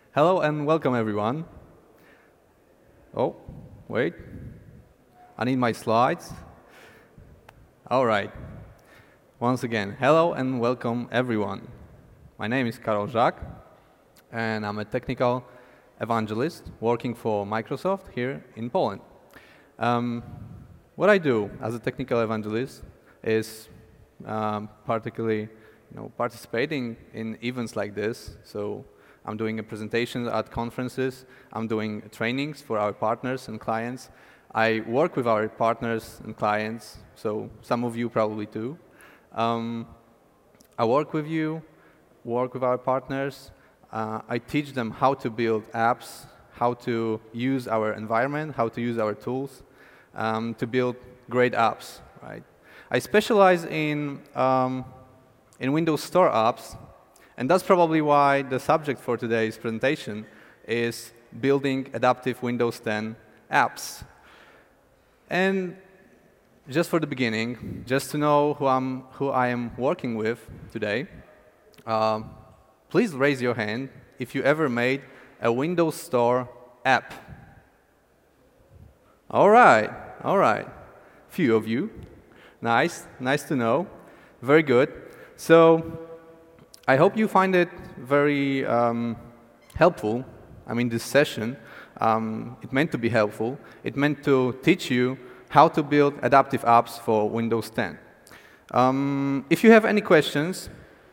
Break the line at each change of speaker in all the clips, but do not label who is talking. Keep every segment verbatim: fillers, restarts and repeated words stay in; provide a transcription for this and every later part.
Hello and welcome everyone. Oh, wait. I need my slides. All right. Once again, hello and welcome everyone. My name is Karol Żak, and I'm a technical evangelist working for Microsoft here in Poland. Um, what I do as a technical evangelist is um, particularly you know, participating in events like this. So I'm doing a presentation at conferences. I'm doing trainings for our partners and clients. I work with our partners and clients, so some of you probably too. Um, I work with you, work with our partners. Uh, I teach them how to build apps, how to use our environment, how to use our tools um, to build great apps. Right? I specialize in um, in Windows Store apps. And that's probably why the subject for today's presentation is building adaptive Windows ten apps. And just for the beginning, just to know who, I'm, who I am working with today, uh, please raise your hand if you ever made a Windows Store app. All right, all right. Few of you. Nice, nice to know. Very good. So I hope you find it very um, helpful. I mean, this session, um, it meant to be helpful. It meant to teach you how to build adaptive apps for Windows ten. Um, if you have any questions,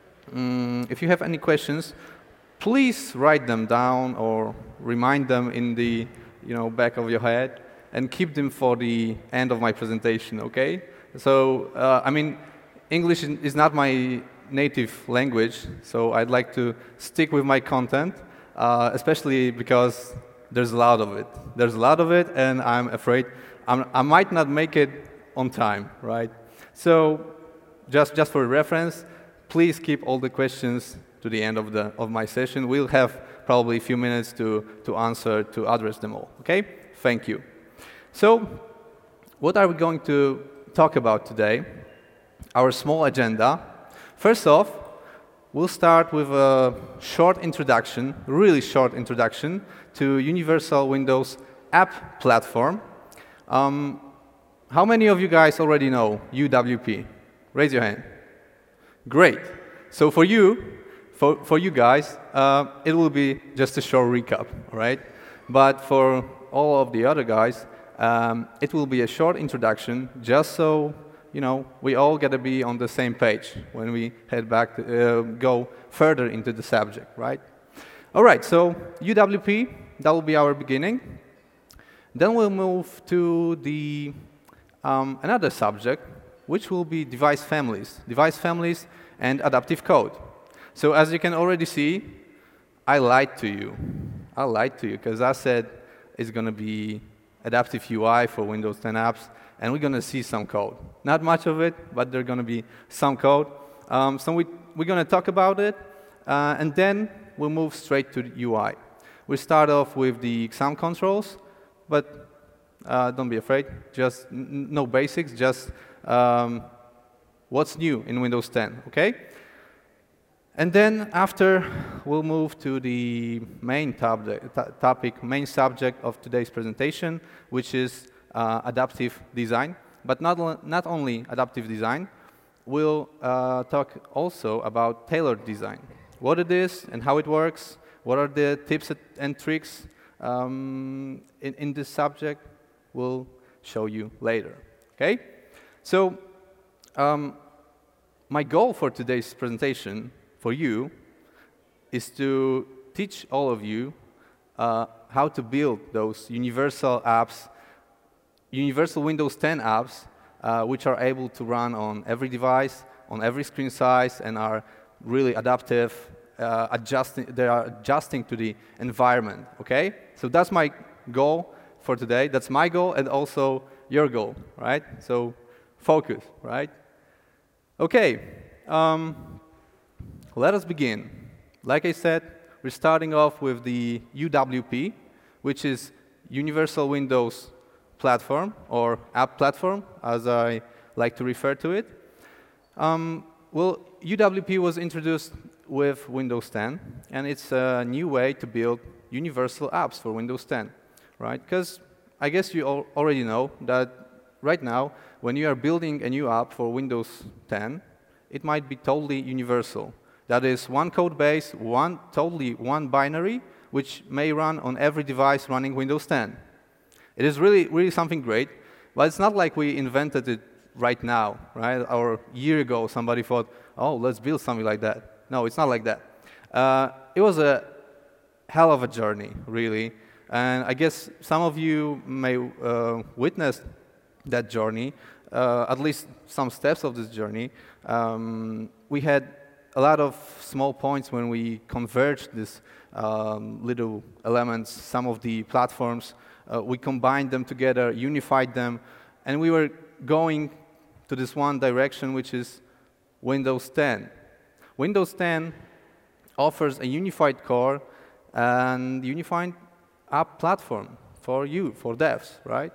um, if you have any questions, please write them down or remind them in the you know back of your head and keep them for the end of my presentation. Okay? So, uh, I mean, English is not my native language, so I'd like to stick with my content, uh, especially because there's a lot of it. There's a lot of it, and I'm afraid I'm, I might not make it on time, right? So, just just for reference, please keep all the questions to the end of the of my session. We'll have probably a few minutes to to answer to address them all. Okay? Thank you. So, what are we going to talk about today? Our small agenda. First off, we'll start with a short introduction, really short introduction, to Universal Windows App Platform. Um, how many of you guys already know U W P? Raise your hand. Great. So for you, for, for you guys, uh, it will be just a short recap, all right? But for all of the other guys, um, it will be a short introduction, just so you know, we all got to be on the same page when we head back to uh, go further into the subject, right? All right, so U W P, that will be our beginning. Then we'll move to the um, another subject, which will be device families, device families and adaptive code. So as you can already see, I lied to you. I lied to you because I said it's going to be adaptive U I for Windows ten apps. And we're going to see some code. Not much of it, but there's going to be some code. Um, so we, we're going to talk about it, uh, and then we'll move straight to the U I. We'll start off with the exam controls, but uh, don't be afraid. Just n no basics, just um, what's new in Windows ten, okay? And then after, we'll move to the main topic, main subject of today's presentation, which is Uh, adaptive design, but not, not only adaptive design, we'll uh, talk also about tailored design, what it is and how it works, what are the tips and tricks um, in, in this subject, we'll show you later, okay? So, um, my goal for today's presentation for you is to teach all of you uh, how to build those universal apps, Universal Windows ten apps, uh, which are able to run on every device, on every screen size, and are really adaptive, uh, adjusting, they are adjusting to the environment, okay? So that's my goal for today. That's my goal and also your goal, right? So focus, right? Okay, um, let us begin. Like I said, we're starting off with the U W P, which is Universal Windows Platform, or App Platform, as I like to refer to it. Um, well, U W P was introduced with Windows ten, and it's a new way to build universal apps for Windows ten, right? Because I guess you al already know that right now, when you are building a new app for Windows ten, it might be totally universal. That is one code base, one totally one binary, which may run on every device running Windows ten. It is really, really something great, but it's not like we invented it right now, right? Or a year ago, somebody thought, oh, let's build something like that. No, it's not like that. Uh, it was a hell of a journey, really. And I guess some of you may uh, witness that journey, uh, at least some steps of this journey. Um, we had a lot of small points when we converged these um, little elements, some of the platforms. Uh, we combined them together, unified them, and we were going to this one direction, which is Windows ten. Windows ten offers a unified core and unified app platform for you, for devs, right?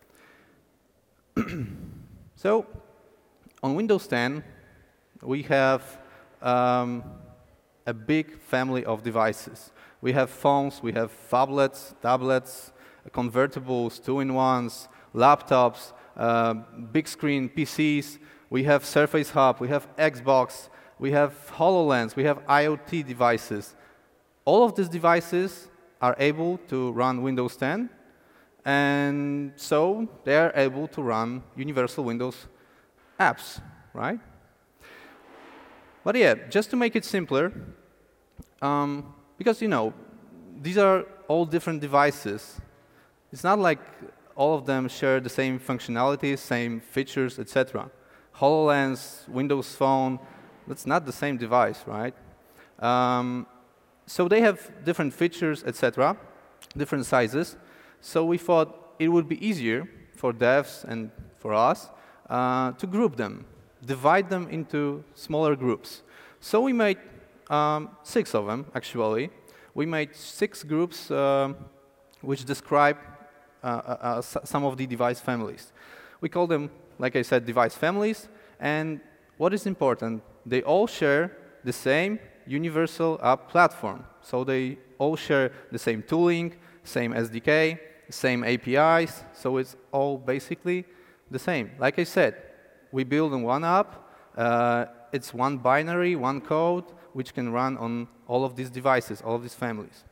So, on Windows ten, we have um, a big family of devices. We have phones, we have phablets, tablets, convertibles, two-in-ones, laptops, uh, big screen P Cs. We have Surface Hub, we have Xbox, we have HoloLens, we have IoT devices. All of these devices are able to run Windows ten, and so they are able to run universal Windows apps, right? But yeah, just to make it simpler, um, because you know, these are all different devices. It's not like all of them share the same functionalities, same features, et cetera. HoloLens, Windows Phone, that's not the same device, right? Um, so they have different features, et cetera, different sizes. So we thought it would be easier for devs and for us uh, to group them, divide them into smaller groups. So we made um, six of them, actually. We made six groups uh, which describe uh, uh, some of the device families. We call them, like I said, device families. And what is important, they all share the same universal app platform. So they all share the same tooling, same S D K, same A P Is. So it's all basically the same. Like I said, we build in one app. Uh, it's one binary, one code, which can run on all of these devices, all of these families.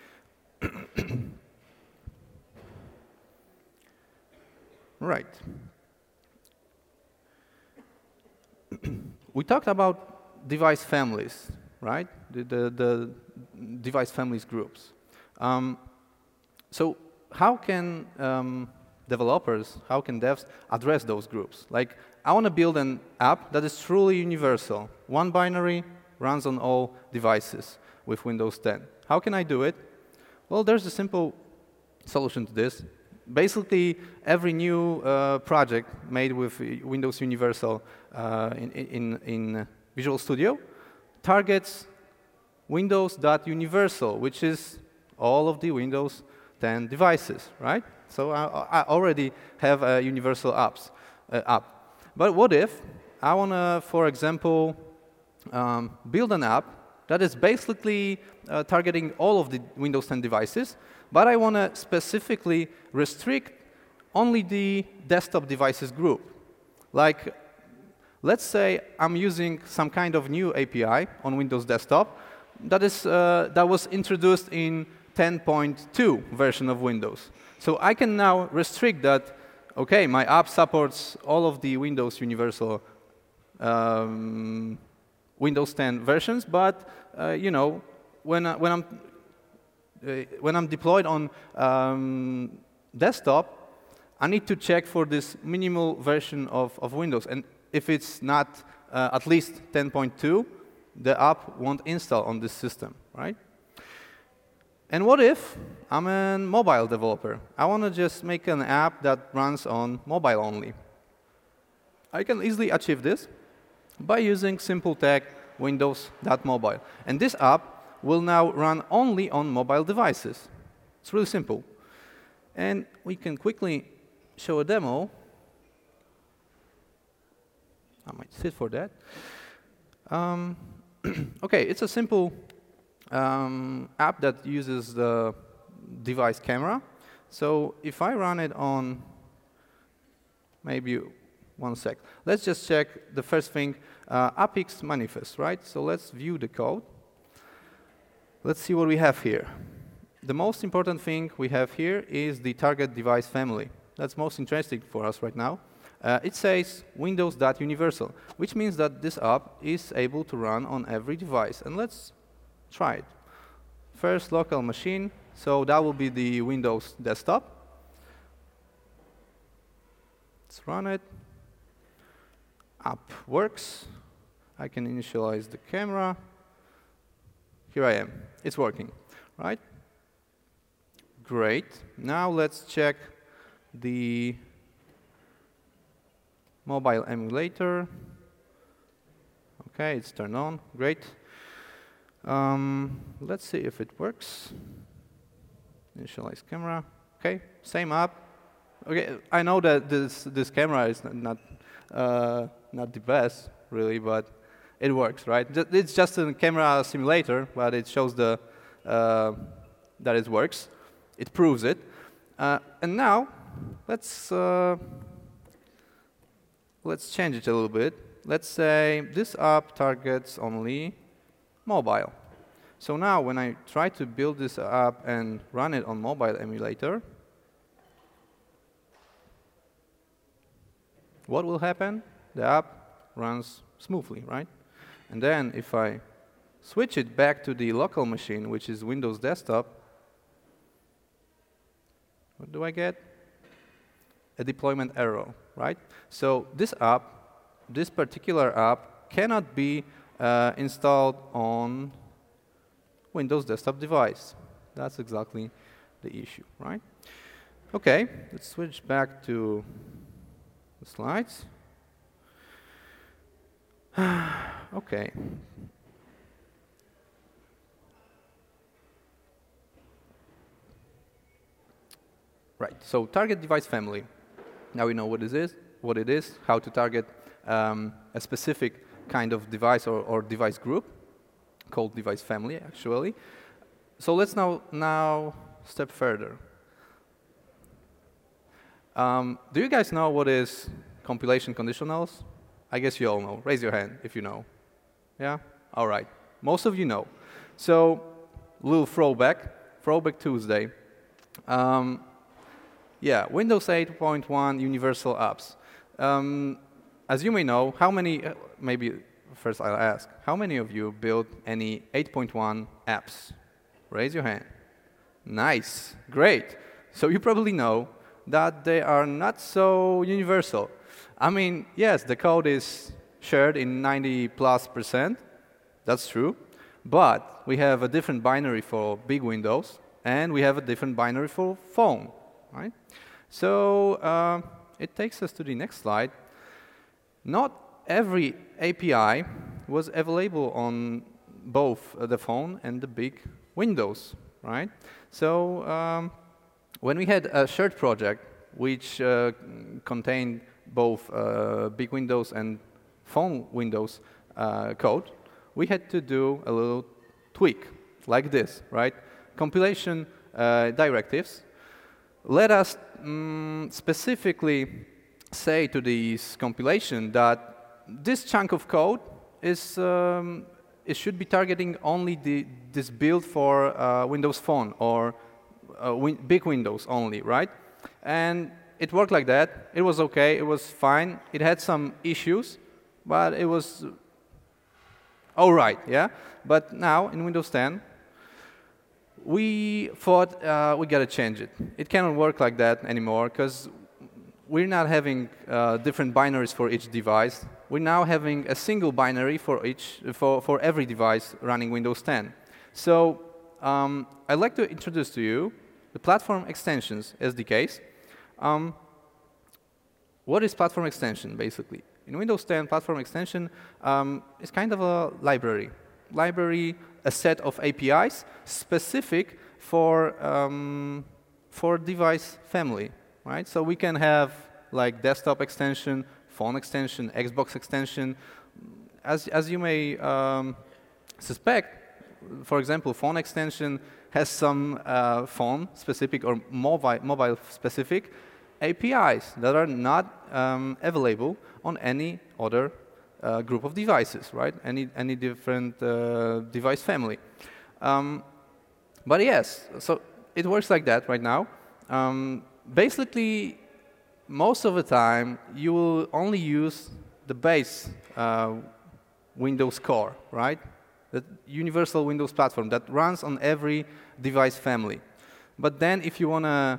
Right. We talked about device families, right? The, the, the device families groups. Um, so how can um, developers, how can devs address those groups? Like, I want to build an app that is truly universal. One binary runs on all devices with Windows ten. How can I do it? Well, there's a simple solution to this. Basically, every new uh, project made with Windows Universal uh, in, in, in Visual Studio targets Windows.Universal, which is all of the Windows ten devices, right? So I, I already have a universal apps uh, app. But what if I want to, for example, um, build an app that is basically uh, targeting all of the Windows ten devices, but I want to specifically restrict only the desktop devices group. Like, let's say I'm using some kind of new A P I on Windows Desktop that is uh, that was introduced in ten point two version of Windows. So I can now restrict that. Okay, my app supports all of the Windows Universal um, Windows ten versions, but uh, you know, when I, when I'm uh, when I'm deployed on um, desktop, I need to check for this minimal version of, of Windows, and if it's not uh, at least ten point two, the app won't install on this system, right? And what if I'm a mobile developer? I want to just make an app that runs on mobile only. I can easily achieve this by using simple tag Windows.mobile. And this app will now run only on mobile devices. It's really simple. And we can quickly show a demo. I might sit for that. Um, Okay, it's a simple um, app that uses the device camera. So if I run it on, maybe one sec. Let's just check the first thing, uh, Apix manifest, right? So let's view the code. Let's see what we have here. The most important thing we have here is the target device family. That's most interesting for us right now. Uh, it says Windows.universal, which means that this app is able to run on every device. And let's try it. First, local machine. So that will be the Windows desktop. Let's run it. App works. I can initialize the camera. Here I am. It's working, right? Great. Now let's check the mobile emulator. Okay, it's turned on. Great. Um, let's see if it works. Initialize camera. Okay, same app. Okay, I know that this this camera is not uh, not the best really, but it works, right? It's just a camera simulator, but it shows the uh, that it works. It proves it. Uh, and now let's uh, let's change it a little bit. Let's say this app targets only mobile. So now when I try to build this app and run it on mobile emulator, what will happen? The app runs smoothly, right? And then if I switch it back to the local machine, which is Windows Desktop, what do I get? A deployment error, right? So this app, this particular app, cannot be uh, installed on Windows Desktop device. That's exactly the issue, right? Okay, let's switch back to the slides. Okay. Right, so target device family. Now we know what it is, what it is, how to target um, a specific kind of device or, or device group, called device family, actually. So let's now, now step further. Um, do you guys know what is compilation conditionals? I guess you all know. Raise your hand if you know. Yeah? All right. Most of you know. So, little throwback, Throwback Tuesday. Um, yeah, Windows eight point one Universal Apps. Um, as you may know, how many, uh, maybe first I'll ask, how many of you built any eight point one apps? Raise your hand. Nice, great. So you probably know that they are not so universal. I mean, yes, the code is shared in ninety plus percent. That's true. But we have a different binary for big Windows, and we have a different binary for phone, right? So uh, it takes us to the next slide. Not every A P I was available on both uh, the phone and the big Windows, right? So um, when we had a shared project which uh, contained both uh, big Windows and phone Windows uh, code, we had to do a little tweak like this, right? Compilation uh, directives let us um, specifically say to this compilation that this chunk of code is um, it should be targeting only the, this build for uh, Windows Phone or uh, win big Windows only, right? And it worked like that. It was okay. It was fine. It had some issues, but it was all right, yeah? But now, in Windows ten, we thought uh, we got to change it. It cannot work like that anymore, because we're not having uh, different binaries for each device. We're now having a single binary for each for, for every device running Windows ten. So um, I'd like to introduce to you the Platform Extensions S D Ks. Um, what is Platform Extension, basically? In Windows ten, Platform Extension um, is kind of a library. Library, a set of A P Is specific for um, for device family, right? So we can have like desktop extension, phone extension, Xbox extension. As as you may um, suspect, for example, phone extension has some uh, phone-specific or mobile mobile-specific A P Is that are not um, available on any other uh, group of devices, right? Any any different uh, device family. Um, but yes, so it works like that right now. Um, basically, most of the time, you will only use the base uh, Windows core, right? The universal Windows platform that runs on every device family. But then, if you want to,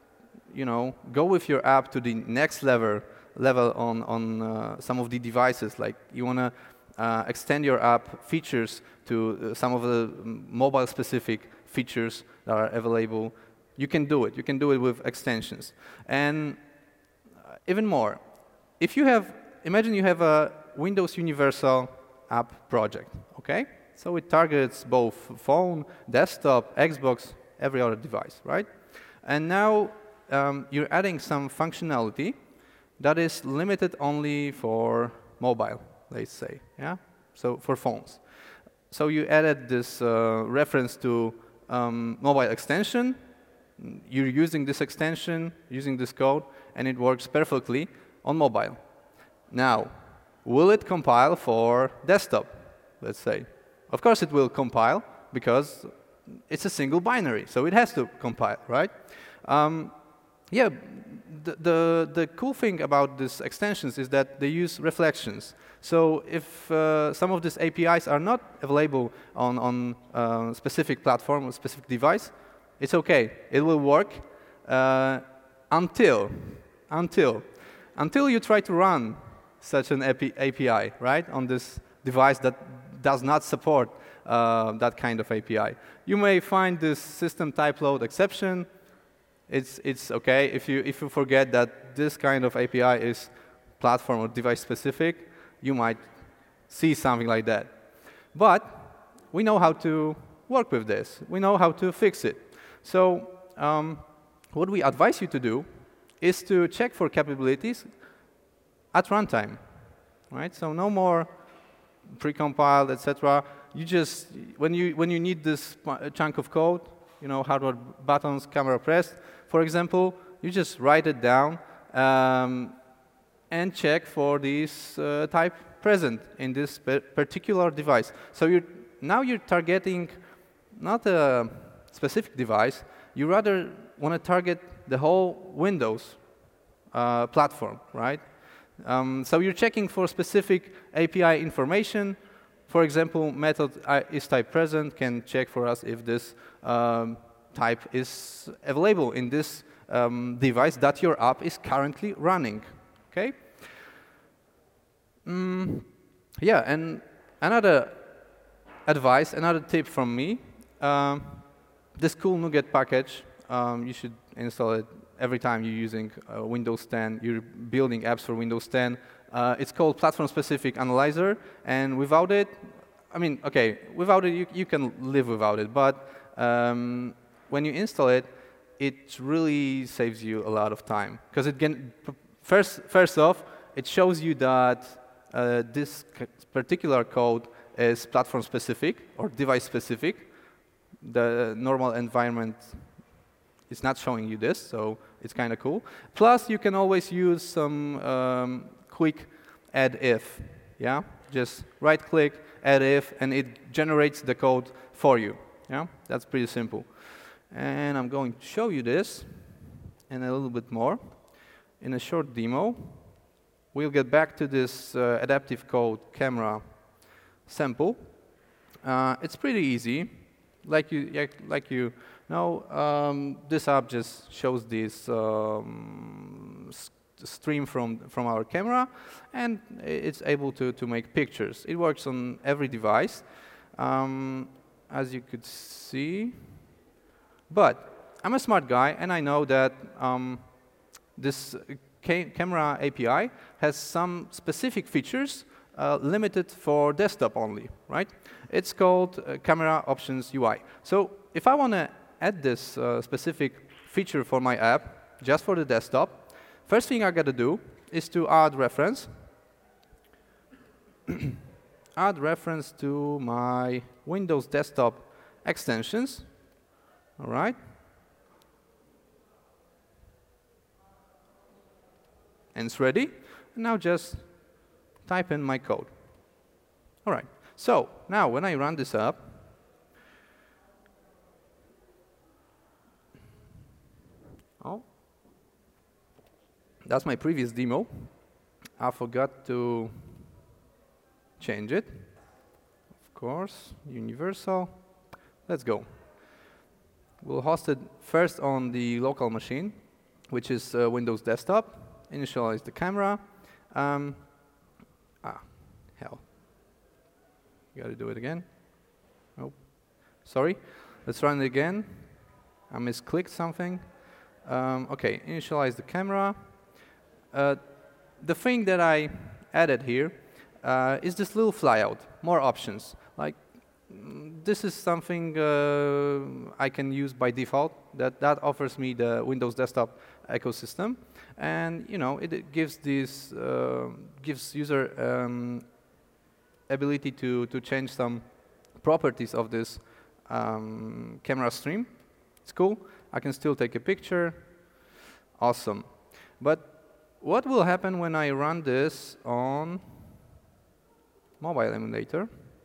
you know, go with your app to the next level, level on on uh, some of the devices, like you want to uh, extend your app features to uh, some of the mobile-specific features that are available, you can do it. You can do it with extensions. And uh, even more, if you have, imagine you have a Windows Universal app project, okay? So it targets both phone, desktop, Xbox, every other device, right? And now um, you're adding some functionality that is limited only for mobile, let's say, yeah? So for phones. So you added this uh, reference to um, mobile extension. You're using this extension, using this code, and it works perfectly on mobile. Now, will it compile for desktop, let's say? Of course it will compile, because it's a single binary, so it has to compile, right? Um, yeah, the, the, the cool thing about these extensions is that they use reflections. So if uh, some of these A P Is are not available on, on a specific platform or specific device, it's okay. It will work uh, until, until, until you try to run such an A P I, right, on this device that does not support uh, that kind of A P I. You may find this system type load exception. It's, it's okay if you, if you forget that this kind of A P I is platform or device specific, you might see something like that. But we know how to work with this. We know how to fix it. So um, what we advise you to do is to check for capabilities at runtime, right? So no more precompiled, et cetera. You just, when you, when you need this chunk of code, you know, hardware buttons, camera pressed, for example, you just write it down um, and check for this uh, type present in this particular device. So you're, now you're targeting not a specific device, you rather want to target the whole Windows uh, platform, right? Um, so you're checking for specific A P I information. For example, method is type present can check for us if this um, type is available in this um, device that your app is currently running. Okay. Mm, yeah, and another advice, another tip from me. Um, this cool NuGet package, um, you should install it every time you're using uh, Windows ten, you're building apps for Windows ten. Uh, it's called Platform-Specific Analyzer, and without it, I mean, okay, without it, you, you can live without it, but um, when you install it, it really saves you a lot of time. Because it can, first, first off, it shows you that uh, this particular code is platform-specific or device-specific. The normal environment is not showing you this, so it's kind of cool. Plus, you can always use some um, quick add if. Yeah, just right-click, add if, and it generates the code for you. Yeah, that's pretty simple. And I'm going to show you this and a little bit more in a short demo. We'll get back to this uh, adaptive code camera sample. Uh, it's pretty easy. Like you, like you know, um, this app just shows this um, stream from, from our camera, and it's able to, to make pictures. It works on every device, um, as you could see. But I'm a smart guy, and I know that um, this ca camera A P I has some specific features uh, limited for desktop only, right? It's called uh, Camera Options U I. So if I want to add this uh, specific feature for my app, just for the desktop, first thing I got to do is to add reference. Add reference to my Windows Desktop extensions. All right. And it's ready. And now just type in my code. All right. So now when I run this up, oh, that's my previous demo. I forgot to change it. Of course, universal. Let's go. We'll host it first on the local machine, which is uh, Windows Desktop. Initialize the camera. Um, ah, hell. You gotta do it again. Oh, sorry. Let's run it again. I misclicked something. Um, okay, initialize the camera. Uh, the thing that I added here uh, is this little flyout, more options. Like, mm, this is something uh, I can use by default. That that offers me the Windows Desktop ecosystem, and you know it, it gives this uh, gives user um, ability to to change some properties of this um, camera stream. It's cool. I can still take a picture. Awesome. But what will happen when I run this on mobile emulator?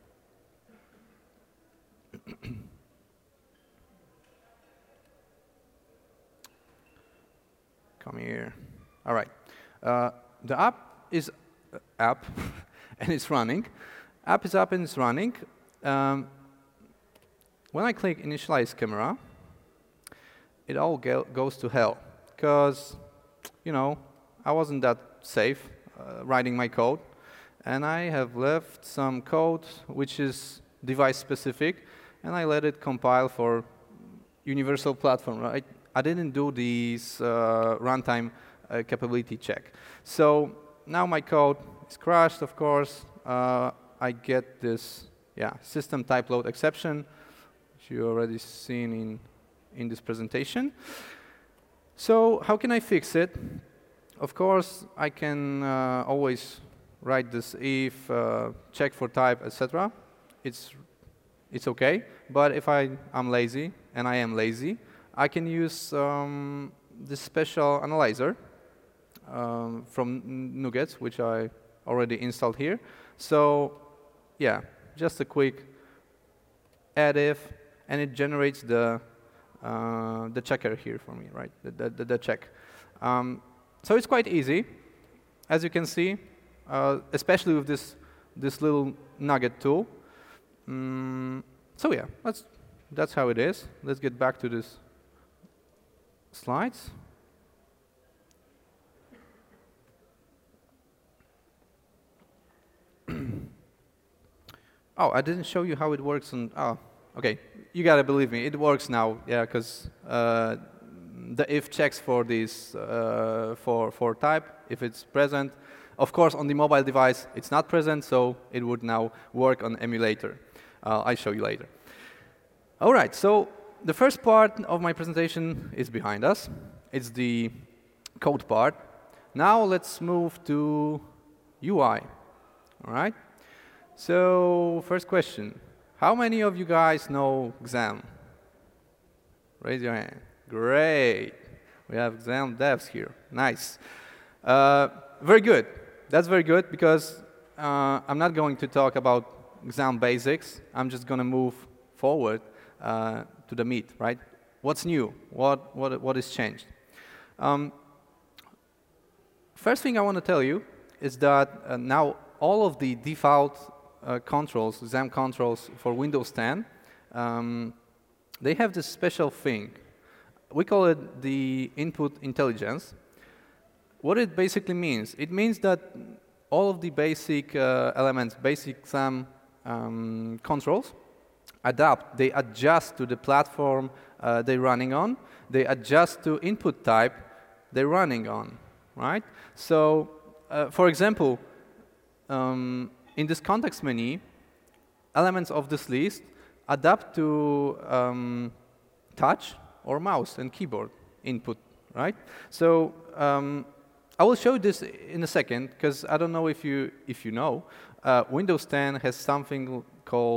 Come here. All right. Uh, the app is uh, app, and it's running. App is up and it's running. Um, when I click initialize camera, it all goes to hell because, you know, I wasn't that safe uh, writing my code, and I have left some code which is device specific, and I let it compile for universal platform. Right? I didn't do this uh, runtime uh, capability check. So now my code is crashed. Of course, uh, I get this yeah system type load exception, which you already seen in in this presentation. So how can I fix it? Of course, I can uh, always write this if, uh, check for type, et cetera. It's it's okay. But if I am lazy, and I am lazy, I can use um, this special analyzer um, from NuGet, which I already installed here. So yeah, just a quick add if, and it generates the uh, the checker here for me, right? The the, the check. Um, So it's quite easy, as you can see, uh, especially with this this little NuGet tool. Mm, so yeah, that's that's how it is. Let's get back to this slides. Oh, I didn't show you how it works on. Oh, okay. You gotta believe me, it works now. Yeah, because. Uh, the if checks for this uh, for for type if it's present. Of course, on the mobile device it's not present, so it would now work on emulator. Uh, I'll show you later. All right, so the first part of my presentation is behind us. It's the code part. Now let's move to U I. All right. So first question: how many of you guys know XAMPP? Raise your hand. Great. We have XAMPP devs here. Nice. Uh, very good. That's very good because uh, I'm not going to talk about XAMPP basics. I'm just going to move forward uh, to the meat, right? What's new? What, what, what is changed? Um, first thing I want to tell you is that uh, now all of the default uh, controls, XAMPP controls for Windows ten, um, they have this special thing. We call it the input intelligence. What it basically means, it means that all of the basic uh, elements, basic XAMPP um, controls, adapt, they adjust to the platform uh, they're running on, they adjust to input type they're running on, right? So, uh, for example, um, in this context menu, elements of this list adapt to um, touch or mouse and keyboard input, right? So um, I will show this in a second, because I don't know if you if you know, uh, Windows ten has something called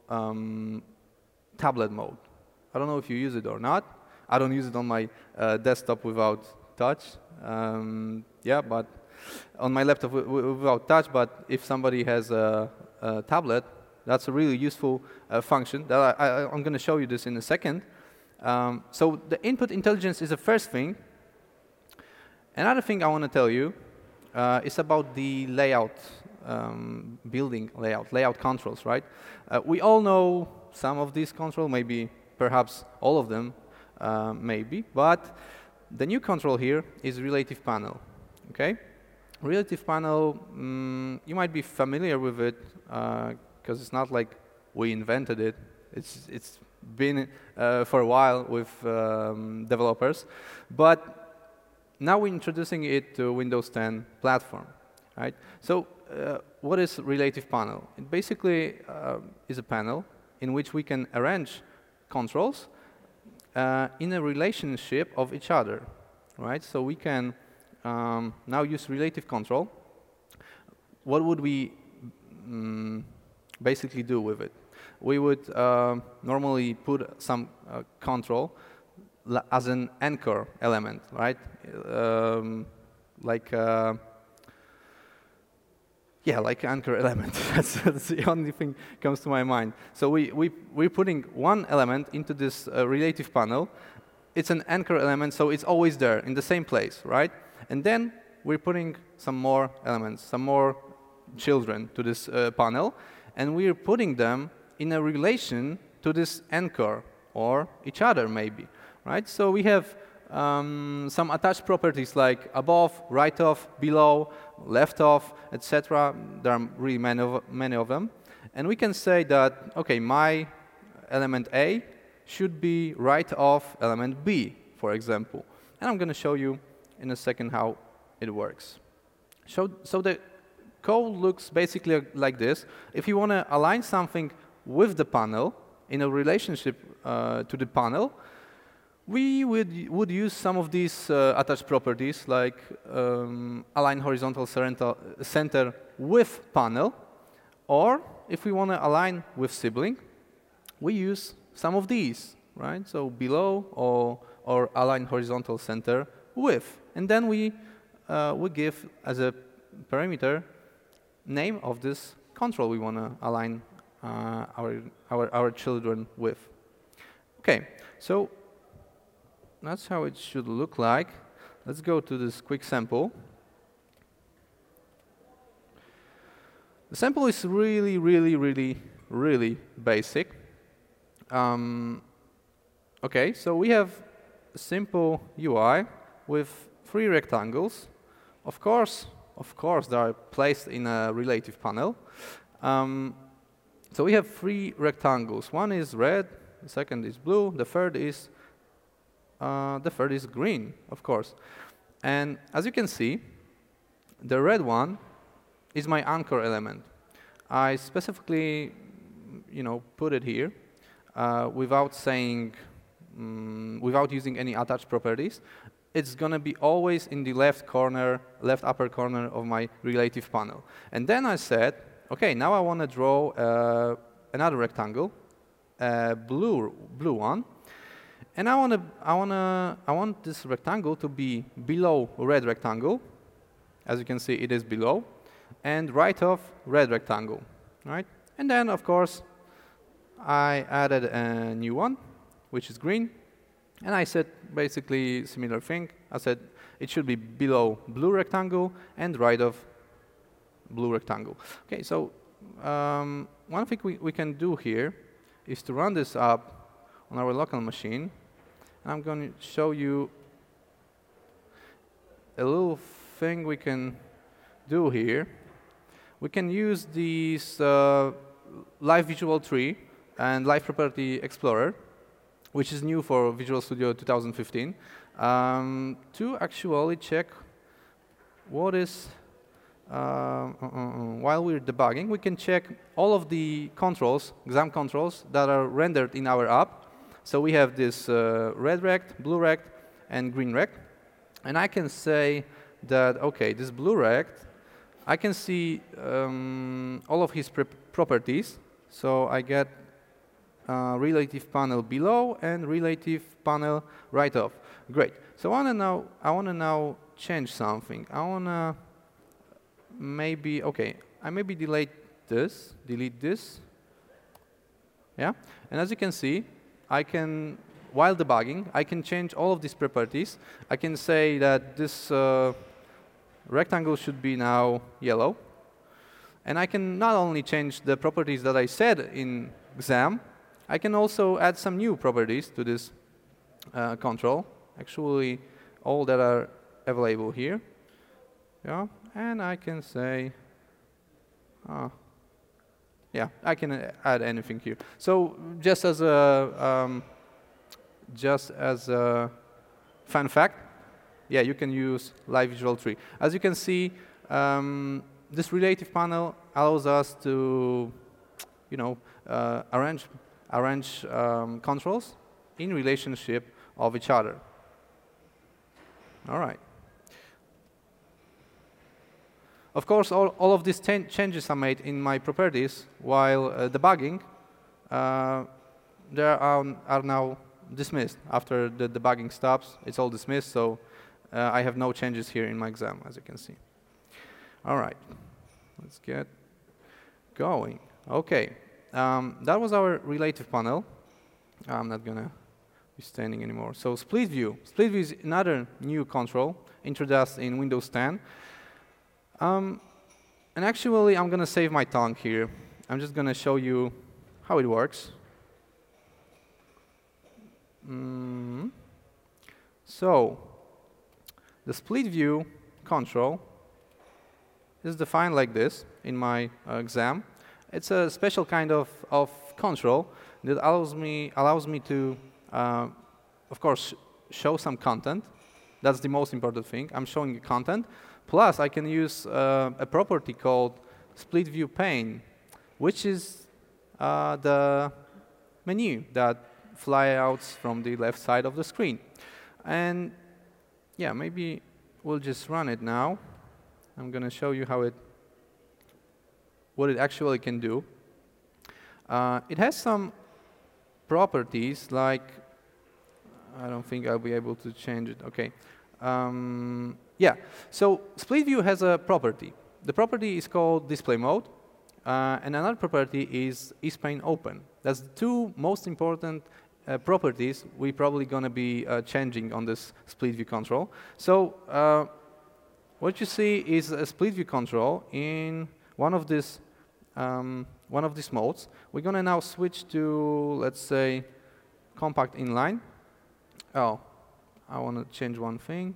um, tablet mode. I don't know if you use it or not. I don't use it on my uh, desktop without touch. Um, yeah, but on my laptop without touch. But if somebody has a, a tablet, that's a really useful uh, function. That I, I, I'm going to show you this in a second. Um, so the input intelligence is the first thing. Another thing I want to tell you uh, is about the layout, um, building layout, layout controls, right? Uh, we all know some of these controls, maybe perhaps all of them, uh, maybe, but the new control here is relative panel, okay? Relative panel, um, you might be familiar with it because uh, it's not like we invented it. It's, it's been uh, for a while with um, developers, but now we're introducing it to Windows ten platform, right? So uh, what is relative panel? It basically uh, is a panel in which we can arrange controls uh, in a relationship of each other, right? So we can um, now use relative control. What would we um, basically do with it? We would uh, normally put some uh, control as an anchor element, right? Um, like, uh, yeah, like anchor element. that's, that's the only thing comes to my mind. So we, we, we're putting one element into this uh, relative panel. It's an anchor element, so it's always there in the same place, right? And then we're putting some more elements, some more children to this uh, panel, and we're putting them in a relation to this anchor, or each other maybe. Right? So we have um, some attached properties like above, right of, below, left of, et cetera. There are really many of, many of them. And we can say that, OK, my element A should be right of element B, for example. And I'm going to show you in a second how it works. So, so the code looks basically like this. If you want to align something with the panel in a relationship uh, to the panel, we would, would use some of these uh, attached properties, like um, align horizontal center with panel, or if we want to align with sibling, we use some of these, right? So below or, or align horizontal center with. And then we, uh, we give as a parameter name of this control we want to align uh, our, our, our children with. OK, so that's how it should look like. Let's go to this quick sample. The sample is really, really, really, really basic. Um, OK, so we have a simple U I with three rectangles. Of course, of course, they are placed in a relative panel. Um, so we have three rectangles. One is red, the second is blue, the third is Uh, the third is green, of course. And as you can see, the red one is my anchor element. I specifically, you know, put it here uh, without saying, um, without using any attached properties. It's going to be always in the left corner, left upper corner of my relative panel. And then I said, OK, now I want to draw uh, another rectangle, a blue, blue one. And I want to, I want to, I want this rectangle to be below red rectangle. As you can see, it is below, and right of red rectangle, right? And then, of course, I added a new one, which is green, and I said basically similar thing. I said it should be below blue rectangle and right of blue rectangle. Okay, so um, one thing we, we can do here is to run this up on our local machine. I'm going to show you a little thing we can do here. We can use this uh, Live Visual Tree and Live Property Explorer, which is new for Visual Studio two thousand fifteen, um, to actually check what is, uh, uh, uh, while we're debugging, we can check all of the controls, exam controls, that are rendered in our app. So we have this uh, red rect, blue rect, and green rect. And I can say that, OK, this blue rect, I can see um, all of his properties. So I get uh, relative panel below, and relative panel right off. Great. So I want to now I want to now change something. I want to maybe okay. I maybe delete this. Delete this. Yeah. And as you can see, I can, while debugging, I can change all of these properties. I can say that this uh, rectangle should be now yellow. And I can not only change the properties that I said in exam, I can also add some new properties to this uh, control. Actually, all that are available here. Yeah, and I can say, uh, yeah, I can add anything here. So just as a um, just as a fun fact, yeah, you can use Live Visual Tree. As you can see, um, this relative panel allows us to, you know, uh, arrange arrange um, controls in relationship of each other. All right. Of course, all, all of these changes are made in my properties while uh, debugging. Uh, they are, are now dismissed. After the debugging stops, it's all dismissed, so uh, I have no changes here in my exam, as you can see. All right, let's get going. Okay, um, that was our relative panel. I'm not gonna be standing anymore. So split view. Split view is another new control introduced in Windows ten. Um, and actually, I'm gonna save my tongue here. I'm just gonna show you how it works. Mm. So, the split view control is defined like this in my uh, exam. It's a special kind of, of control that allows me allows me to, uh, of course, sh show some content. That's the most important thing. I'm showing the content. Plus, I can use uh, a property called split view pane, which is uh, the menu that flyouts from the left side of the screen. And yeah, maybe we'll just run it now. I'm going to show you how it, what it actually can do. Uh, it has some properties like, I don't think I'll be able to change it. Okay. Um, yeah, so split view has a property. The property is called display mode, uh, and another property is isPane open. That's the two most important uh, properties we're probably going to be uh, changing on this split view control. So uh, what you see is a split view control in one of these um, one of these modes. We're going to now switch to, let's say, compact inline. Oh. I want to change one thing.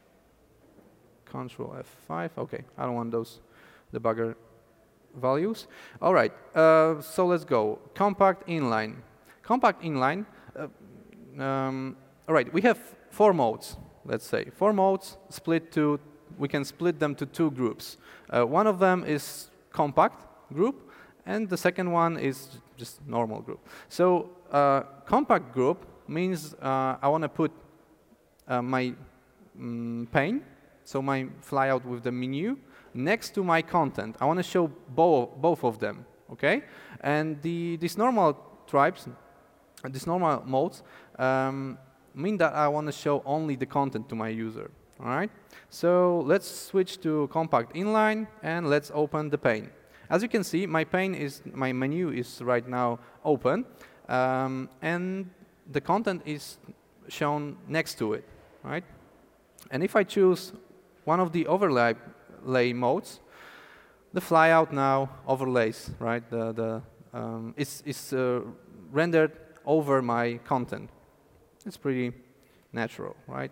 Control F five. Okay, I don't want those debugger values. All right, uh, so let's go. Compact inline. Compact inline. Uh, um, all right, we have four modes. Let's say four modes split to. We can split them to two groups. Uh, one of them is compact group, and the second one is just normal group. So uh, compact group means uh, I want to put Uh, my um, pane, so my flyout with the menu, next to my content. I want to show bo both of them, okay? And the, these normal types, uh, these normal modes, um, mean that I want to show only the content to my user, all right? So let's switch to compact inline, and let's open the pane. As you can see, my pane is, my menu is right now open, um, and the content is shown next to it. Right? And if I choose one of the overlay lay modes, the flyout now overlays, right? The, the, um, it's it's uh, rendered over my content. It's pretty natural, right?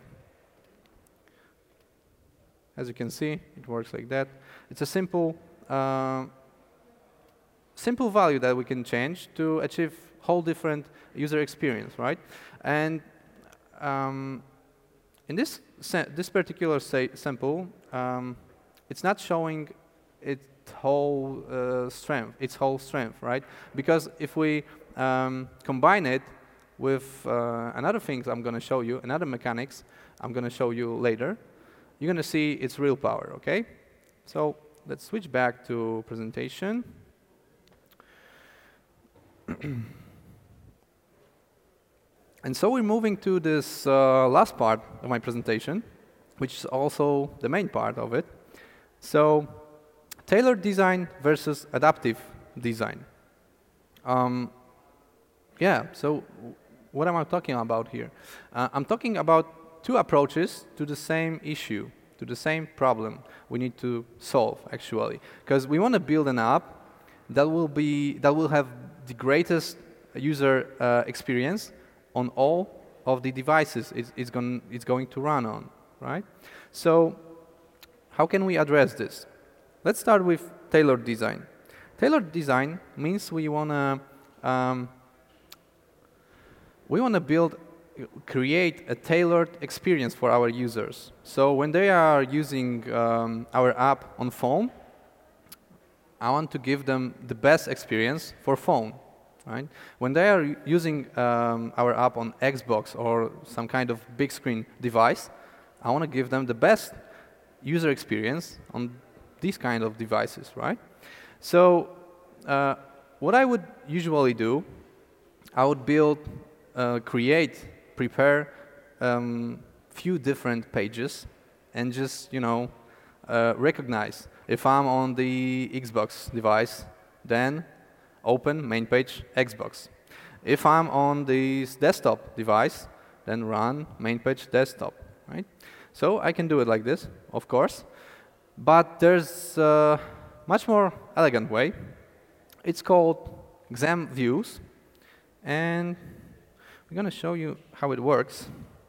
As you can see, it works like that. It's a simple, uh, simple value that we can change to achieve whole different user experience, right? And um, in this this particular sample, um, it's not showing its whole uh, strength, its whole strength, right? Because if we um, combine it with uh, another things I'm going to show you, another mechanics I'm going to show you later, you're going to see its real power, okay? So let's switch back to presentation. And so we're moving to this uh, last part of my presentation, which is also the main part of it. So tailored design versus adaptive design. Um, yeah, so what am I talking about here? Uh, I'm talking about two approaches to the same issue, to the same problem we need to solve, actually. Because we want to build an app that will be that will have the greatest user uh, experience on all of the devices it's, it's, going, it's going to run on, right? So how can we address this? Let's start with tailored design. Tailored design means we want to um, we want to build, create a tailored experience for our users. So when they are using um, our app on phone, I want to give them the best experience for phone, right? When they are using um, our app on Xbox or some kind of big screen device, I want to give them the best user experience on these kind of devices, right? So uh, what I would usually do, I would build, uh, create, prepare um, few different pages and just, you know, uh, recognize if I'm on the Xbox device, then open main page Xbox. If I'm on this desktop device, then run main page desktop, right? So I can do it like this, of course, but there's a much more elegant way. It's called Xam views, and we're going to show you how it works.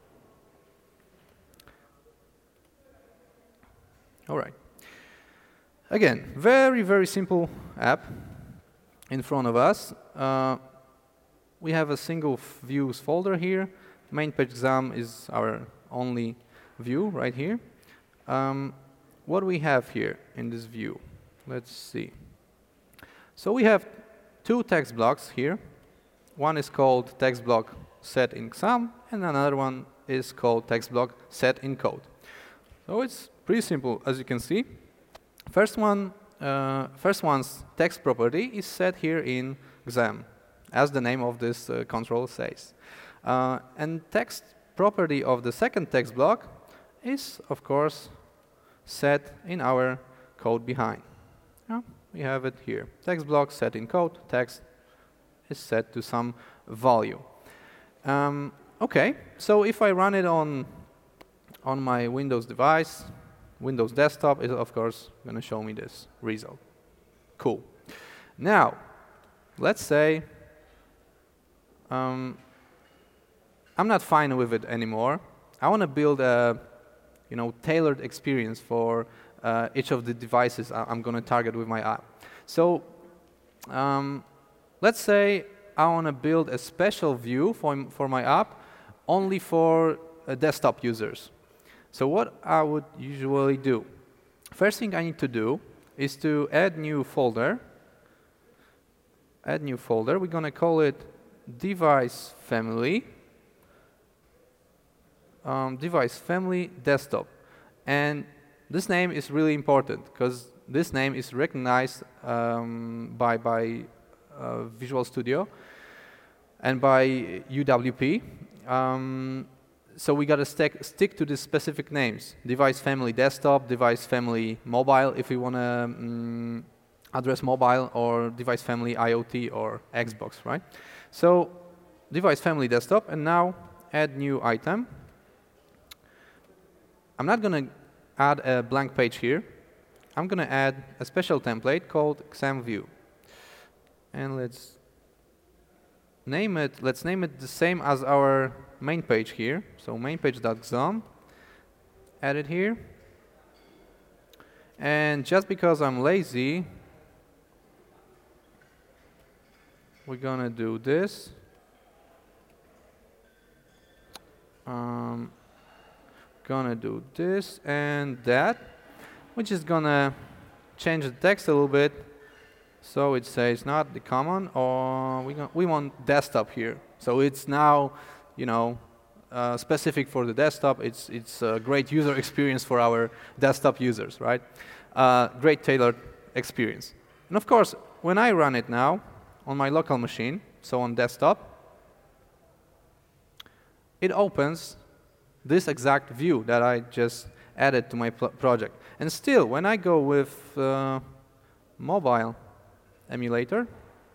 All right. Again, very, very simple app in front of us. Uh, we have a single views folder here. Main page Xam is our only view right here. Um, what do we have here in this view? Let's see. So we have two text blocks here. One is called text block set in Xam, and another one is called text block set in code. So it's pretty simple, as you can see. First one, uh, first one's text property is set here in Xam, as the name of this uh, control says. Uh, and text property of the second text block is, of course, set in our code behind. Yeah, we have it here. Text block set in code, text is set to some value. Um, okay, so if I run it on, on my Windows device, Windows desktop is, of course, going to show me this result. Cool. Now, let's say um, I'm not fine with it anymore. I want to build a, you know, tailored experience for uh, each of the devices I'm going to target with my app. So, um, let's say I want to build a special view for for my app only for uh, desktop users. So what I would usually do, first thing I need to do is to add new folder. Add new folder. We're going to call it device family. Um, device family desktop. And this name is really important because this name is recognized um, by, by uh, Visual Studio and by U W P. Um, So we got to stick, stick to the specific names: device family desktop, device family mobile, if we want to um, address mobile, or device family IoT or Xbox, right? So device family desktop, and now add new item. I'm not going to add a blank page here. I'm going to add a special template called Xam view, and let's name it. Let's name it the same as our main page here. So main page.xam, add it here. And just because I'm lazy, we're gonna do this. Um, gonna do this and that, which is gonna change the text a little bit. So it says not the common, or we, we want desktop here. So it's now, you know, uh, specific for the desktop. It's, it's a great user experience for our desktop users, right? Uh, great tailored experience. And of course, when I run it now on my local machine, so on desktop, it opens this exact view that I just added to my project. And still, when I go with uh, mobile emulator,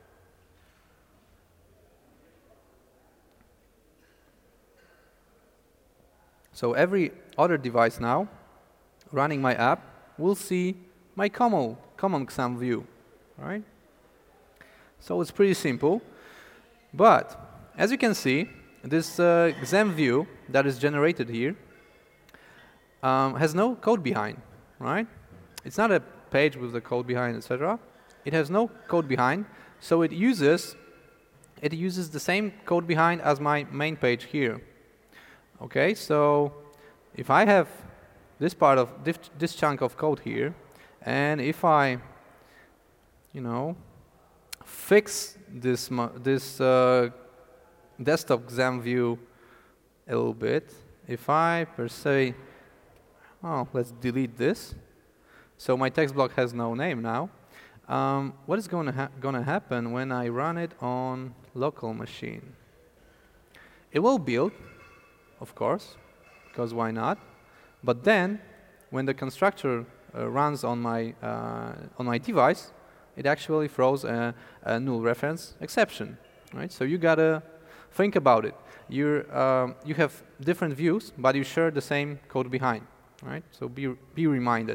so every other device now running my app will see my common, common X A M view, right? So it's pretty simple. But as you can see, this uh, X A M view that is generated here um, has no code behind, right? It's not a page with the code behind, et cetera. It has no code behind, so it uses it uses the same code behind as my main page here. Okay, so if I have this part of this, this chunk of code here, and if I, you know, fix this this uh, desktop X A M view a little bit, if I per se, oh, let's delete this. So my text block has no name now. Um, what is going to ha going to happen when I run it on local machine? It will build, of course, because why not? But then, when the constructor uh, runs on my uh, on my device, it actually throws a, a null reference exception, right? So you gotta think about it. You're um, you have different views, but you share the same code behind, right? So be be reminded.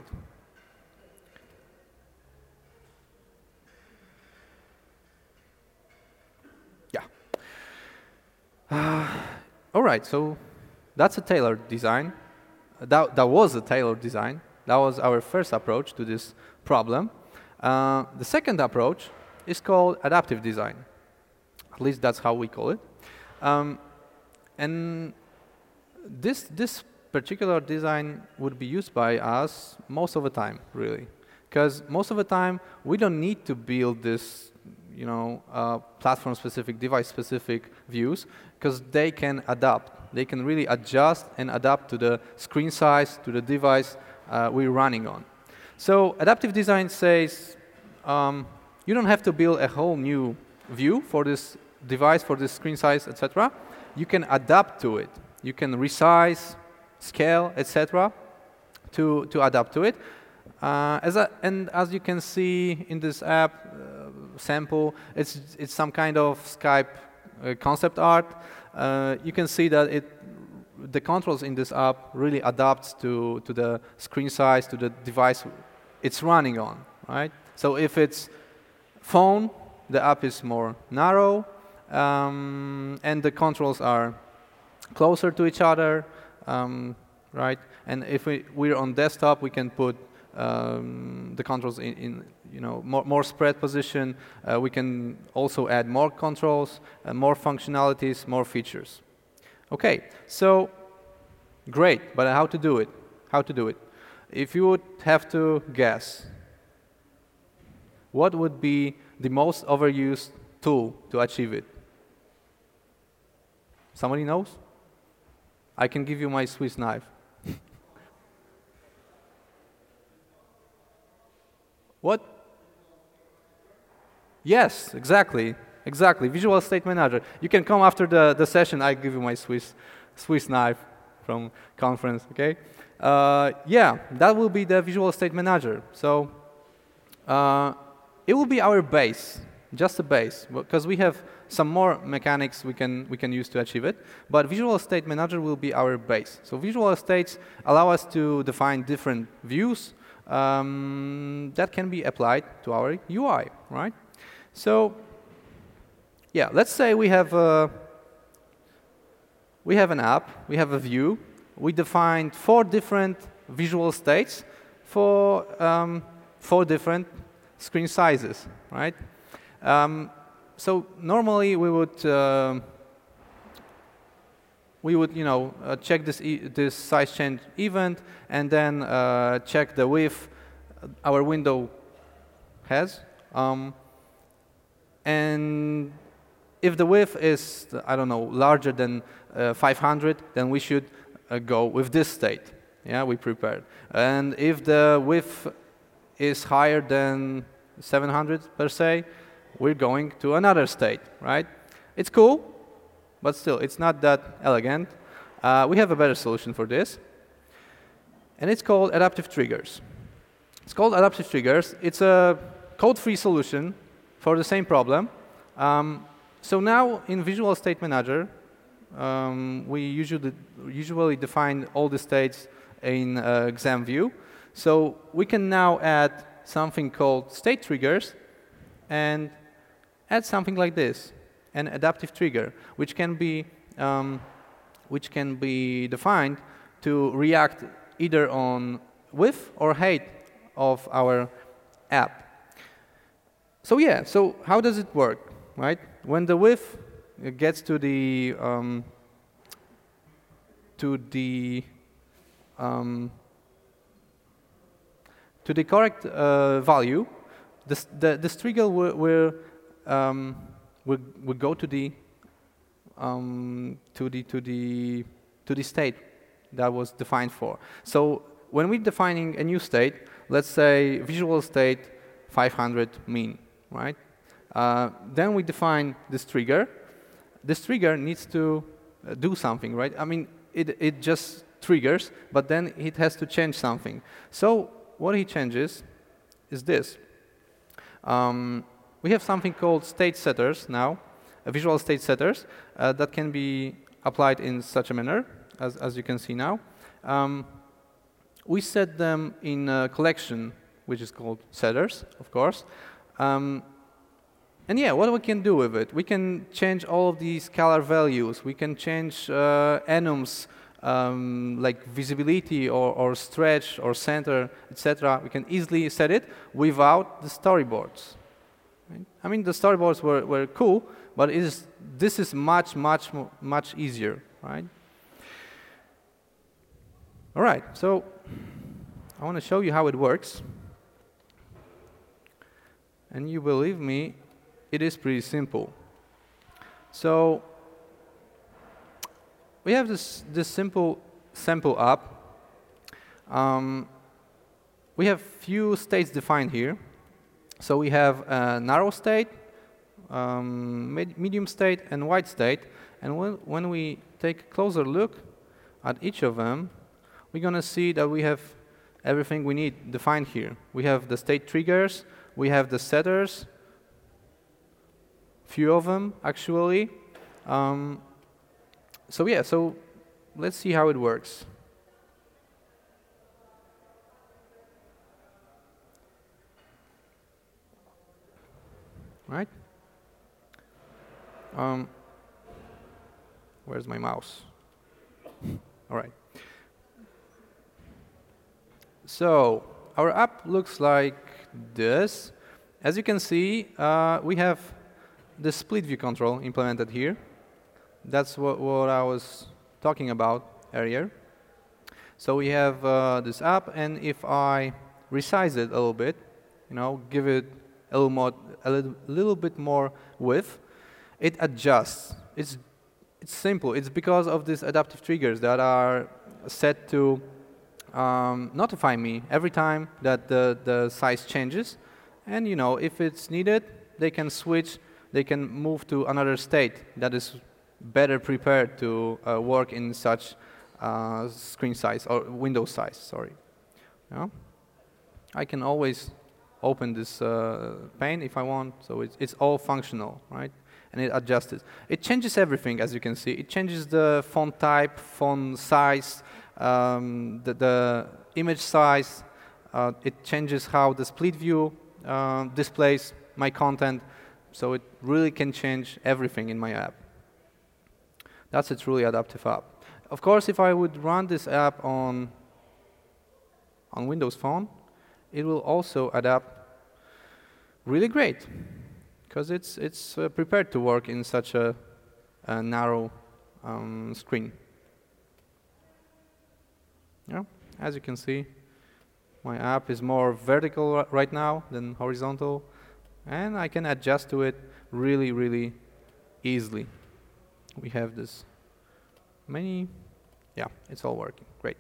Yeah. Uh, all right. So that's a tailored design. That, that was a tailored design. That was our first approach to this problem. Uh, the second approach is called adaptive design. At least that's how we call it. Um, and this, this particular design would be used by us most of the time, really. Because most of the time, we don't need to build this, you know, uh, platform-specific, device-specific views, because they can adapt. They can really adjust and adapt to the screen size, to the device uh, we're running on. So adaptive design says um, you don't have to build a whole new view for this device, for this screen size, et cetera. You can adapt to it. You can resize, scale, et cetera, to to adapt to it. Uh, as a, and as you can see in this app uh, sample, it's it's some kind of Skype uh, concept art. Uh, you can see that it, the controls in this app really adapts to, to the screen size, to the device it's running on, right? So if it's phone, the app is more narrow, um, and the controls are closer to each other, um, right? And if we, we're on desktop, we can put um, the controls in, in you know, more, more spread position. Uh, we can also add more controls, uh, more functionalities, more features. Okay, so great, but how to do it? How to do it? If you would have to guess, what would be the most overused tool to achieve it? Somebody knows? I can give you my Swiss knife. What? Yes, exactly, exactly. Visual State Manager. You can come after the, the session. I give you my Swiss, Swiss knife from conference, okay? Uh, yeah, that will be the Visual State Manager. So uh, it will be our base, just a base, because we have some more mechanics we can, we can use to achieve it. But Visual State Manager will be our base. So visual states allow us to define different views um, that can be applied to our U I, right? So, yeah, let's say we have a, we have an app, we have a view, we defined four different visual states for um, four different screen sizes, right? Um, so normally we would uh, we would you know uh, check this e this size change event and then uh, check the width our window has. Um, And if the width is, I don't know, larger than uh, five hundred, then we should uh, go with this state. Yeah, we prepared. And if the width is higher than seven hundred per se, we're going to another state, right? It's cool, but still, it's not that elegant. Uh, we have a better solution for this, and it's called adaptive triggers. It's called adaptive triggers. It's a code-free solution for the same problem. Um, so now in Visual State Manager, um, we usually, usually define all the states in uh, exam view. So we can now add something called state triggers and add something like this, an adaptive trigger, which can be, um, which can be defined to react either on width or height of our app. So yeah, so how does it work, right? When the width gets to the um, to the um, to the correct uh, value, this, the this trigger will will, um, will will go to the um, to the to the to the state that was defined for. So when we're defining a new state, let's say visual state five hundred mean, right? Uh, then we define this trigger. This trigger needs to uh, do something, right? I mean, it, it just triggers, but then it has to change something. So what he changes is this. Um, we have something called state setters now, uh, visual state setters, uh, that can be applied in such a manner, as, as you can see now. Um, we set them in a collection, which is called setters, of course. Um, And yeah, what we can do with it? We can change all of these scalar values. We can change uh, enums um, like visibility or, or stretch or center, et cetera. We can easily set it without the storyboards. Right? I mean, the storyboards were, were cool, but it is, this is much, much, much easier, right? All right, so I want to show you how it works. And you believe me, it is pretty simple. So we have this, this simple sample app. Um, we have few states defined here. So we have a narrow state, um, med medium state, and wide state. And when, when we take a closer look at each of them, we're going to see that we have everything we need defined here. We have the state triggers, we have the setters, few of them actually. Um, so yeah, so let's see how it works. Right? Um, where's my mouse? All right. So our app looks like this. As you can see, uh, we have the split view control implemented here. That's what, what I was talking about earlier. So we have uh, this app, and if I resize it a little bit, you know, give it a little more, a little, little bit more width, it adjusts. It's it's simple. It's because of these adaptive triggers that are set to um, notify me every time that the the size changes, and you know, if it's needed, they can switch. They can move to another state that is better prepared to uh, work in such uh, screen size or window size. Sorry. Yeah. I can always open this uh, pane if I want, so it's, it's all functional, right? And it adjusts it. It changes everything, as you can see. It changes the font type, font size, um, the, the image size. Uh, it changes how the split view uh, displays my content. So it really can change everything in my app. That's a truly adaptive app. Of course, if I would run this app on, on Windows Phone, it will also adapt really great, because it's, it's uh, prepared to work in such a, a narrow um, screen. Yeah, as you can see, my app is more vertical right now than horizontal. And I can adjust to it really, really easily. We have this many, yeah, it's all working, great.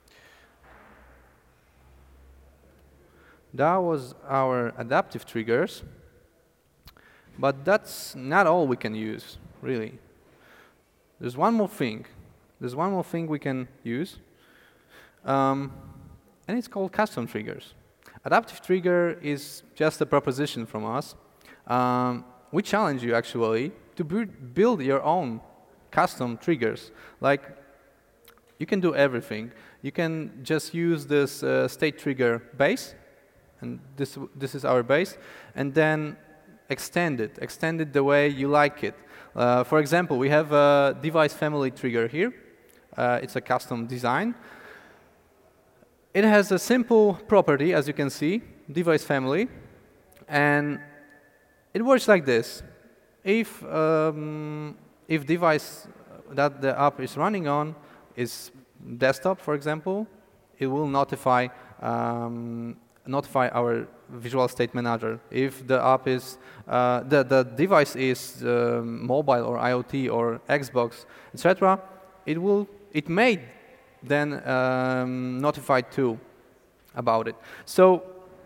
That was our adaptive triggers, but that's not all we can use, really. there's one more thing. There's one more thing we can use, um, and it's called custom triggers. Adaptive trigger is just a proposition from us. Um, we challenge you actually to bu build your own custom triggers. Like, you can do everything. You can just use this uh, state trigger base, and this this is our base, and then extend it, extend it the way you like it. Uh, for example, we have a device family trigger here. Uh, it's a custom design. It has a simple property, as you can see, device family, and it works like this. If um, if device that the app is running on is desktop, for example, it will notify um, notify our Visual State Manager. If the app is uh, the the device is um, mobile or IoT or Xbox, et cetera, it will it may then um, notify too about it. So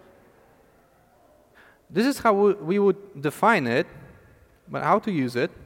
this is how we, we would define it, but how to use it?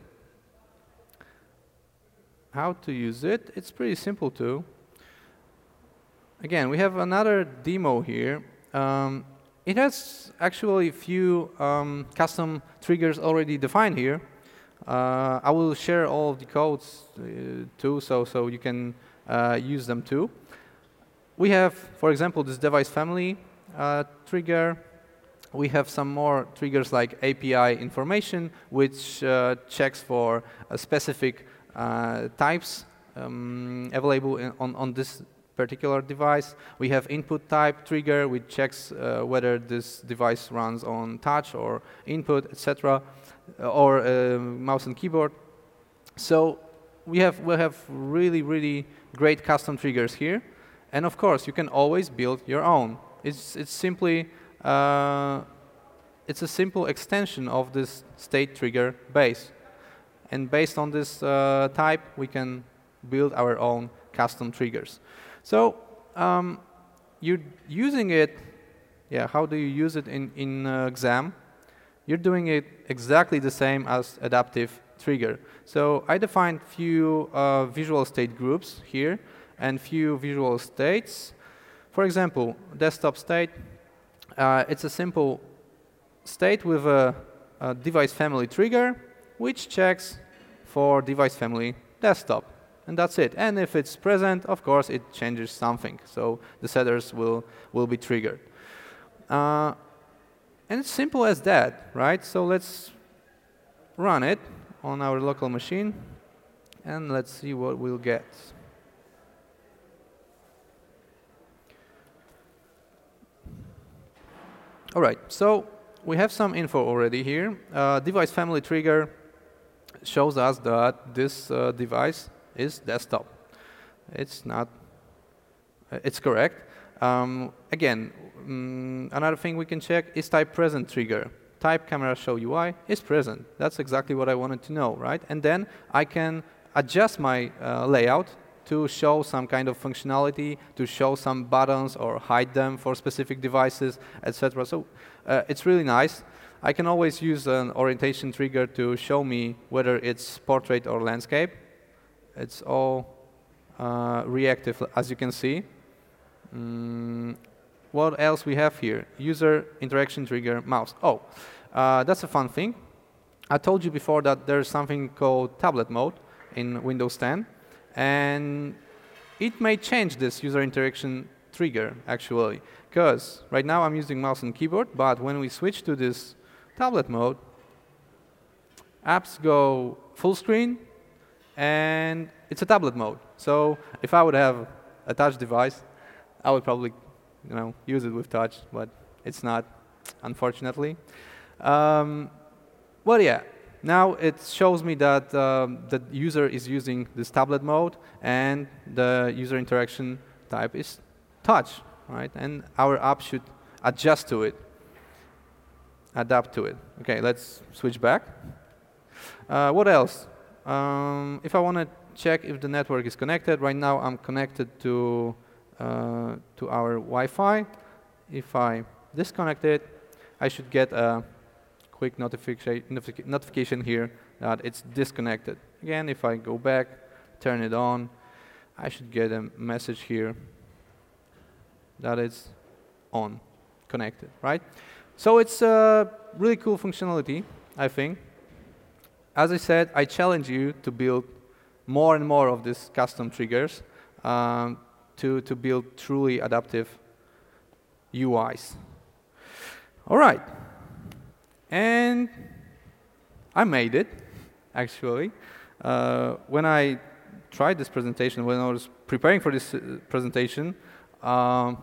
How to use it? It's pretty simple too. Again, we have another demo here. Um, it has actually a few um, custom triggers already defined here. Uh, I will share all of the codes uh, too, so so you can uh, use them too. We have, for example, this device family uh, trigger. We have some more triggers like A P I information, which uh, checks for a specific uh, types um, available in, on on this particular device. We have input type trigger, which checks uh, whether this device runs on touch or input, et cetera, or uh, mouse and keyboard. So we have we have really really great custom triggers here, and of course you can always build your own. It's it's simply uh, it's a simple extension of this state trigger base, and based on this uh, type we can build our own custom triggers. So um, you're using it, yeah, how do you use it in, in uh, exam? You're doing it exactly the same as adaptive trigger. So I defined few uh, visual state groups here and few visual states. For example, desktop state, uh, it's a simple state with a, a device family trigger, which checks for device family desktop. And that's it. And if it's present, of course, it changes something. So the setters will, will be triggered. Uh, and it's simple as that, right? So let's run it on our local machine, and let's see what we'll get. All right, so we have some info already here. Uh, device family trigger shows us that this uh, device is desktop. It's not, uh, it's correct. Um, again, mm, another thing we can check is type present trigger. Type camera show U I is present. That's exactly what I wanted to know, right? And then I can adjust my uh, layout to show some kind of functionality, to show some buttons or hide them for specific devices, et cetera. So uh, it's really nice. I can always use an orientation trigger to show me whether it's portrait or landscape. It's all uh, reactive, as you can see. Mm, what else we have here? User interaction trigger mouse. Oh, uh, that's a fun thing. I told you before that there's something called tablet mode in Windows ten, and it may change this user interaction trigger actually, because right now I'm using mouse and keyboard, but when we switch to this tablet mode, apps go full screen, and it's a tablet mode. So if I would have a touch device, I would probably, you know, use it with touch, but it's not, unfortunately. Um, well, yeah, now it shows me that um, the user is using this tablet mode, and the user interaction type is touch, right? And our app should adjust to it, adapt to it. Okay, let's switch back. Uh, what else? Um, if I want to check if the network is connected, right now I'm connected to uh, to our Wi-Fi. If I disconnect it, I should get a quick notification notification here that it's disconnected. Again, if I go back, turn it on, I should get a message here that it's on, connected, right? So it's a really cool functionality, I think. As I said, I challenge you to build more and more of these custom triggers um, to, to build truly adaptive U Is. All right. And I made it, actually. Uh, when I tried this presentation, when I was preparing for this uh, presentation, um,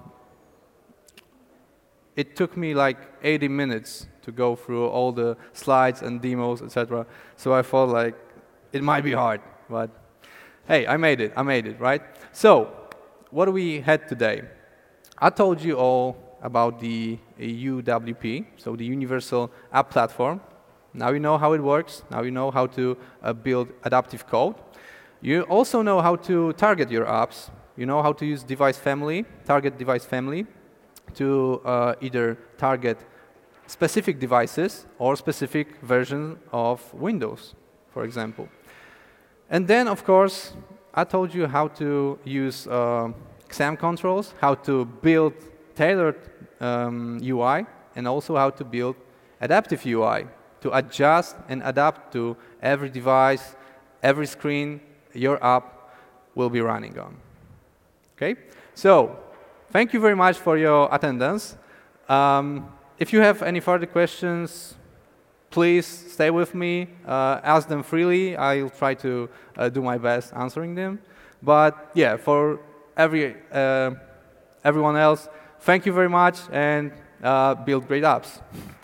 it took me like eighty minutes to go through all the slides and demos, et cetera. So I felt like it might be hard, but hey, I made it, I made it, right? So, what do we had today? I told you all about the U W P, so the Universal App Platform. Now you know how it works. Now you know how to uh, build adaptive code. You also know how to target your apps. You know how to use device family, target device family, to uh, either target specific devices or specific version of Windows, for example. And then, of course, I told you how to use uh, XAMPP controls, how to build tailored um, U I, and also how to build adaptive U I to adjust and adapt to every device, every screen your app will be running on. Okay? So, thank you very much for your attendance. Um, if you have any further questions, please stay with me. Uh, ask them freely. I'll try to uh, do my best answering them. But yeah, for every uh, everyone else, thank you very much, and uh, build great apps.